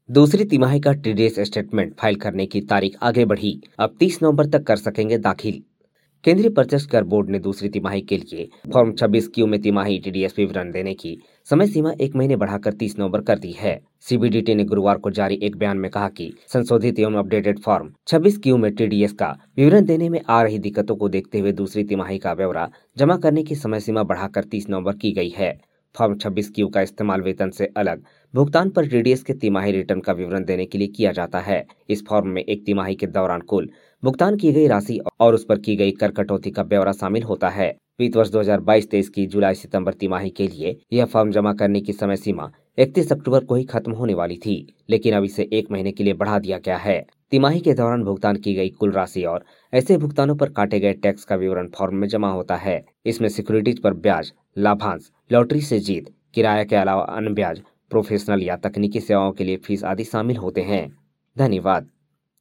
दूसरी तिमाही का टीडीएस स्टेटमेंट फाइल करने की तारीख आगे बढ़ी। अब 30 नवंबर तक कर सकेंगे दाखिल। केंद्रीय प्रत्यक्ष कर बोर्ड ने दूसरी तिमाही के लिए फॉर्म 26 क्यू में तिमाही टीडीएस विवरण देने की समय सीमा 1 महीने बढ़ाकर 30 नवंबर कर दी है। सीबीडीटी ने गुरुवार को जारी एक बयान में कहा कि संशोधित एवं अपडेटेड फॉर्म 26 क्यू में टीडीएस का विवरण देने में आ रही दिक्कतों को देखते हुए दूसरी तिमाही का ब्यौरा जमा करने की समय सीमा बढ़ाकर 30 नवंबर की गई है। फॉर्म 26 क्यू का इस्तेमाल वेतन से अलग भुगतान पर टीडीएस के तिमाही रिटर्न का विवरण देने के लिए किया जाता है। इस फॉर्म में एक तिमाही के दौरान कुल भुगतान की गई राशि और उस पर की गई कर कटौती का ब्यौरा शामिल होता है। वित्त वर्ष 2022-23 की जुलाई सितंबर तिमाही के लिए यह फॉर्म जमा करने की समय सीमा 31 अक्टूबर को ही खत्म होने वाली थी, लेकिन अब इसे 1 महीने के लिए बढ़ा दिया गया है। तिमाही के दौरान भुगतान की गई कुल राशि और ऐसे भुगतानों पर काटे गए टैक्स का विवरण फॉर्म में जमा होता है। इसमें सिक्योरिटीज पर ब्याज, लाभांश, लॉटरी से जीत, किराया के अलावा अन्य ब्याज, प्रोफेशनल या तकनीकी सेवाओं के लिए फीस आदि शामिल होते हैं। धन्यवाद।